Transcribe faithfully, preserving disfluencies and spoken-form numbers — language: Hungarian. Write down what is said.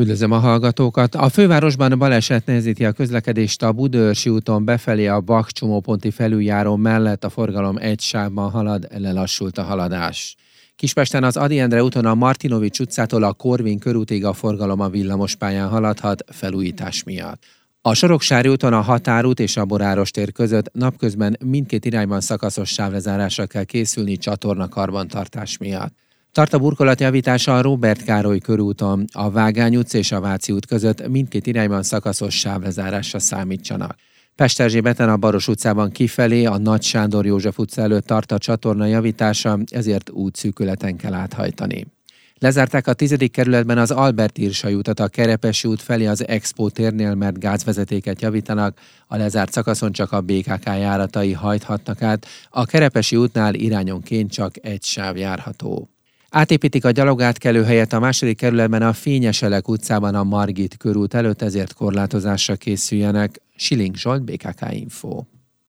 Üdvözlöm a hallgatókat! A fővárosban baleset nehezíti a közlekedést a Budaörsi úton befelé a Bak csomóponti felüljáró mellett, a forgalom egy sávban halad, lelassult a haladás. Kispesten az Ady Endre úton a Martinovics utcától a Korvin körútig a forgalom a villamospályán haladhat felújítás miatt. A Soroksári úton a Határút és a Boráros tér között napközben mindkét irányban szakaszos sávlezárásra kell készülni csatorna karbantartás miatt. Tart a burkolatjavítása a Róbert Károly körúton, a Vágány utca és a Váci út között mindkét irányban szakaszos sávlezárásra számítsanak. Pesterzsébeten a Baros utcában kifelé, a Nagy Sándor József utca előtt tart a csatorna javítása, ezért útszűkületen kell áthajtani. Lezárták a tizedik kerületben az Albert Irsai utat a Kerepesi út felé az Expo térnél, mert gázvezetéket javítanak, a lezárt szakaszon csak a bé ká ká járatai hajthatnak át, a Kerepesi útnál irányonként csak egy sáv járható. Átépítik a gyalogátkelő helyet a második kerületben a Fényeselek utcában a Margit körút előtt, ezért korlátozásra készüljenek. Siling Zsolt, bé ká ká Info.